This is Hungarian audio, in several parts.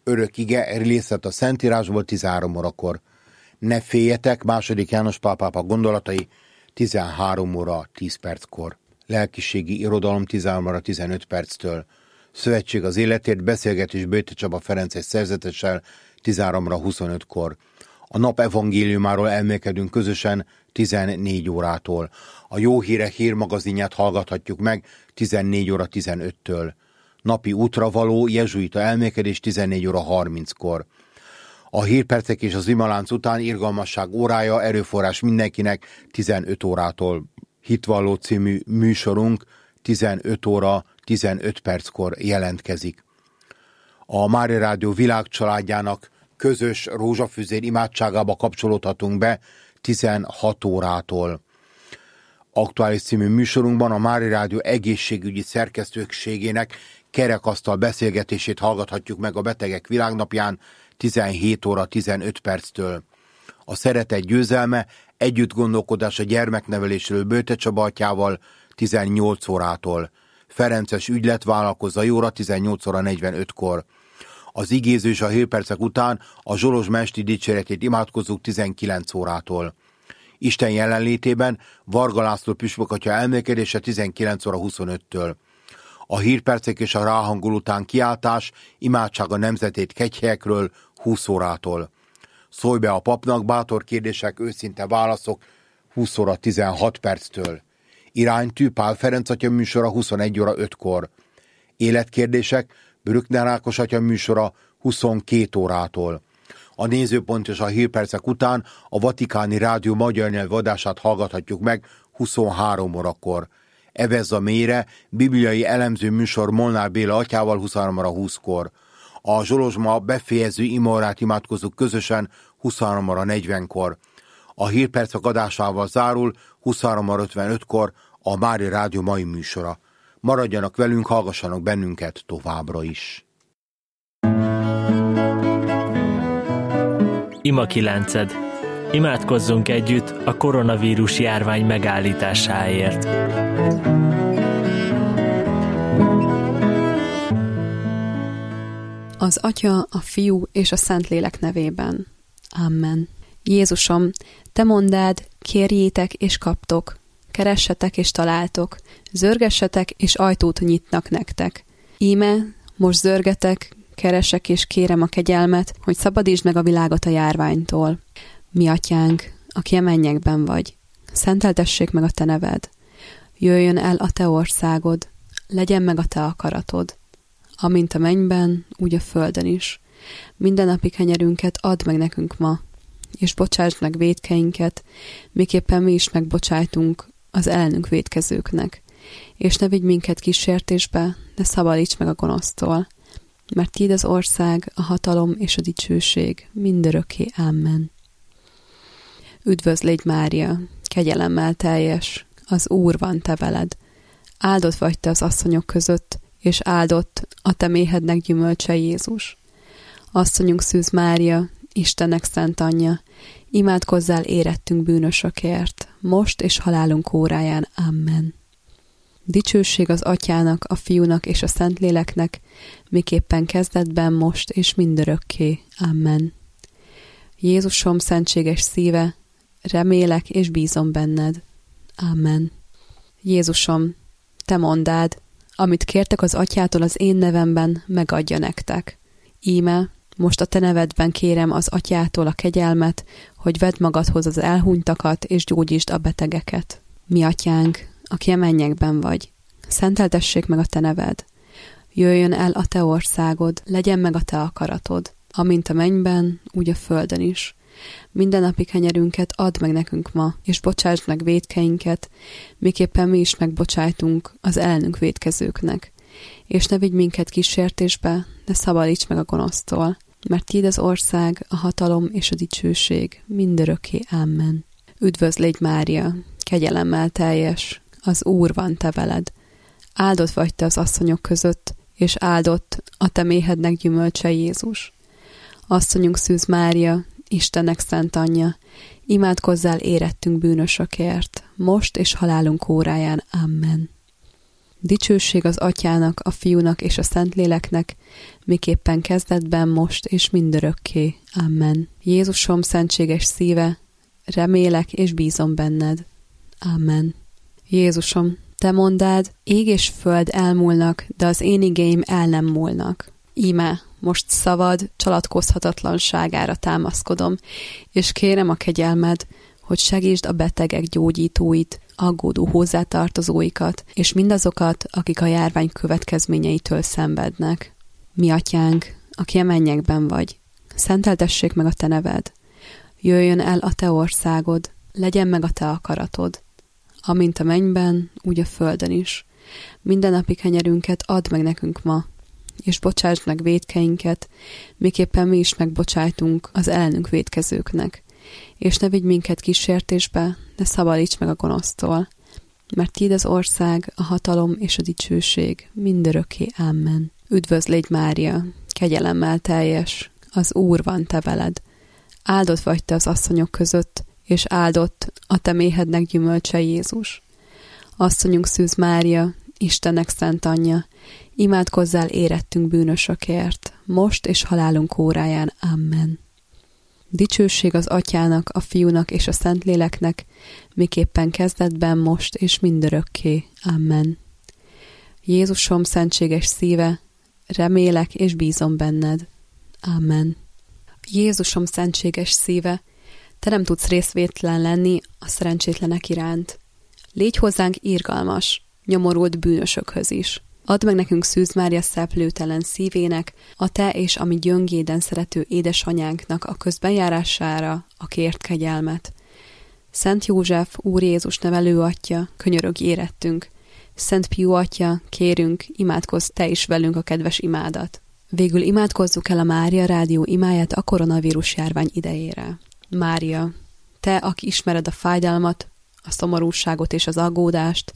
Örök ige, részlet a Szentírásból 13 órakor. Ne féljetek, II. János Pál pápa gondolatai 13 óra 10 perckor. Lelkiségi irodalom 13 óra 15 perctől. Szövetség az életért, beszélgetés Böjte Csaba Ferences szerzetessel 13 óra 25-kor. A nap evangéliumáról elmélkedünk közösen 14 órától. A Jó Hírek hírmagazinját hallgathatjuk meg 14 óra 15-től. Napi útra való jezsuita elmélkedés 14 óra 30-kor. A hírpercek és az imalánc után irgalmasság órája, erőforrás mindenkinek 15 órától. Hitvalló című műsorunk 15 óra 15 perckor jelentkezik. A Mária Rádió világcsaládjának közös rózsafüzér imádságába kapcsolódhatunk be 16 órától. Aktuális című műsorunkban a Mária Rádió egészségügyi szerkesztőségének kerekasztal beszélgetését hallgathatjuk meg a Betegek Világnapján 17 óra 15 perctől. A Szeretet győzelme, együttgondolkodás a gyermeknevelésről Böjte Csaba atyával 18 órától. Ferences ügyletvállalkozói óra 18 óra 45-kor. Az igéző és a hírpercek után a Zsolozs Mesti dicséretét imádkozzuk 19 órától. Isten jelenlétében Varga László püspök atya elmélkedése 19 óra 25-től. A hírpercek és a ráhangol után kiáltás, imádság a nemzetét kegyhelyekről 20 órától. Szólj be a papnak, bátor kérdések, őszinte válaszok 20 óra 16 perctől. Iránytű Pál Ferenc atya műsora 21 óra 5-kor. Életkérdések, Brückner Ákos atya műsora 22 órától. A nézőpont és a hírpercek után a Vatikáni Rádió magyar nyelvű adását hallgathatjuk meg 23 órakor. Evezz a mélyre, bibliai elemző műsor Molnár Béla atyával 23 óra 20-kor. A Zsolozsma befejező imaórát imádkozzuk közösen 23 óra 40-kor. A hírpercek adásával zárul 23 óra 55-kor a Mária Rádió mai műsora. Maradjanak velünk, hallgassanak bennünket továbbra is. Ima 9. Imádkozzunk együtt a koronavírus járvány megállításáért. Az Atya, a Fiú és a Szentlélek nevében. Amen. Jézusom, te mondád, kérjétek és kaptok, keressetek és találtok, zörgessetek és ajtót nyitnak nektek. Íme, most zörgetek, keresek és kérem a kegyelmet, hogy szabadítsd meg a világot a járványtól. Mi atyánk, aki a mennyekben vagy, szenteltessék meg a te neved. Jöjjön el a te országod, legyen meg a te akaratod. Amint a mennyben, úgy a földön is. Mindennapi kenyerünket add meg nekünk ma, és bocsásd meg vétkeinket, miképpen mi is megbocsájtunk az ellenünk vétkezőknek. És ne vigy minket kísértésbe, de szabadíts meg a gonosztól, mert tiéd az ország, a hatalom és a dicsőség mindörökké. Amen. Üdvözl légy Mária, kegyelemmel teljes, az Úr van te veled. Áldott vagy te az asszonyok között, és áldott a te méhednek gyümölcse Jézus. Asszonyunk Szűz Mária, Istennek szent anyja, imádkozzál érettünk bűnösökért, most és halálunk óráján. Amen. Dicsőség az Atyának, a Fiúnak és a Szentléleknek, miképpen kezdetben, most és mindörökké. Amen. Jézusom szentséges szíve, remélek és bízom benned. Amen. Jézusom, te mondád, amit kértek az Atyától az én nevemben, megadja nektek. Íme, most a te nevedben kérem az Atyától a kegyelmet, hogy vedd magadhoz az elhunytakat, és gyógyítsd a betegeket. Mi atyánk, aki a mennyekben vagy, szenteltessék meg a te neved. Jöjjön el a te országod, legyen meg a te akaratod, amint a mennyben, úgy a földön is. Mindennapi kenyerünket add meg nekünk ma, és bocsásd meg vétkeinket, miképpen mi is megbocsájtunk az ellenünk vétkezőknek. És ne vigy minket kísértésbe, de szabadíts meg a gonosztól, mert tiéd az ország, a hatalom és a dicsőség mindörökké. Amen. Üdvözl légy Mária, kegyelemmel teljes, az Úr van te veled. Áldott vagy te az asszonyok között, és áldott a te méhednek gyümölcse Jézus. Asszonyunk Szűz Mária, Istennek szent anyja, imádkozzál érettünk bűnösökért, most és halálunk óráján. Amen. Dicsőség az Atyának, a Fiúnak és a Szentléleknek, miképpen kezdetben, most és mindörökké. Amen. Jézusom, szentséges szíve, remélek és bízom benned. Amen. Jézusom, te mondád, ég és föld elmúlnak, de az én igéim el nem múlnak. Íme, most szavad csalatkozhatatlanságára támaszkodom, és kérem a kegyelmed, hogy segítsd a betegek gyógyítóit, aggódó hozzátartozóikat, és mindazokat, akik a járvány következményeitől szenvednek. Mi atyánk, aki a mennyekben vagy, szenteltessék meg a te neved. Jöjjön el a te országod, legyen meg a te akaratod, amint a mennyben, úgy a földön is. Mindennapi kenyerünket add meg nekünk ma, és bocsásd meg vétkeinket, miképpen mi is megbocsájtunk az ellenünk vétkezőknek. És ne vigy minket kísértésbe, de szabadíts meg a gonosztól, mert tiéd az ország, a hatalom és a dicsőség mindörökké. Amen. Üdvözl légy Mária, kegyelemmel teljes, az Úr van te veled. Áldott vagy te az asszonyok között, és áldott a te méhednek gyümölcse Jézus. Asszonyunk Szűz Mária, Istennek szent anyja, imádkozzál érettünk bűnösökért, most és halálunk óráján. Amen. Dicsőség az Atyának, a Fiúnak és a Szentléleknek, miképpen kezdetben, most és mindörökké. Amen. Jézusom, szentséges szíve, remélek és bízom benned. Amen. Jézusom, szentséges szíve, te nem tudsz részvétlen lenni a szerencsétlenek iránt. Légy hozzánk irgalmas, nyomorult bűnösökhöz is. Add meg nekünk Szűz Mária szeplőtelen szívének, a te és a mi gyöngéden szerető édesanyánknak a közbenjárására a kért kegyelmet. Szent József, Úr Jézus nevelő atya, könyörögj érettünk. Szent Pius atya, kérünk, imádkozz te is velünk a kedves imádat. Végül imádkozzuk el a Mária Rádió imáját a koronavírus járvány idejére. Mária, te, aki ismered a fájdalmat, a szomorúságot és az aggódást,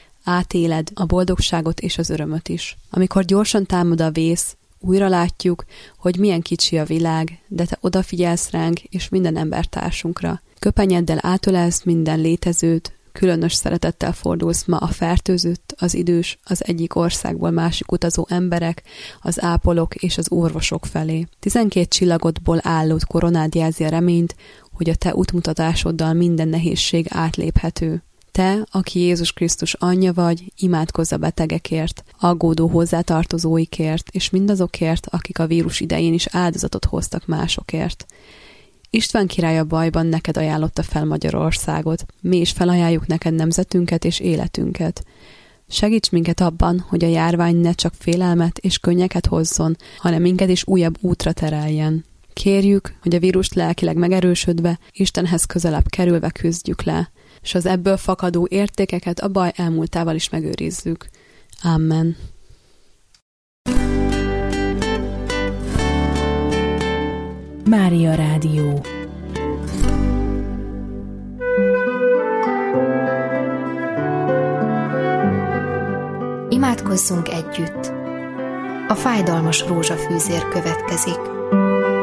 átéled a boldogságot és az örömöt is. Amikor gyorsan támad a vész, újra látjuk, hogy milyen kicsi a világ, de te odafigyelsz ránk és minden embertársunkra. Köpenyeddel átölelsz minden létezőt, különös szeretettel fordulsz ma a fertőzött, az idős, az egyik országból másik utazó emberek, az ápolók és az orvosok felé. 12 csillagodból álló koronád jelzi a reményt, hogy a te útmutatásoddal minden nehézség átléphető. Te, aki Jézus Krisztus anyja vagy, imádkozz a betegekért, aggódó hozzátartozóikért, és mindazokért, akik a vírus idején is áldozatot hoztak másokért. István király a bajban neked ajánlotta fel Magyarországot. Mi is felajánljuk neked nemzetünket és életünket. Segíts minket abban, hogy a járvány ne csak félelmet és könnyeket hozzon, hanem minket is újabb útra tereljen. Kérjük, hogy a vírust lelkileg megerősödve, Istenhez közelebb kerülve küzdjük le, és az ebből fakadó értékeket a baj elmúltával is megőrizzük. Amen. Mária Rádió. Imádkozzunk együtt. A fájdalmas rózsafűzér következik.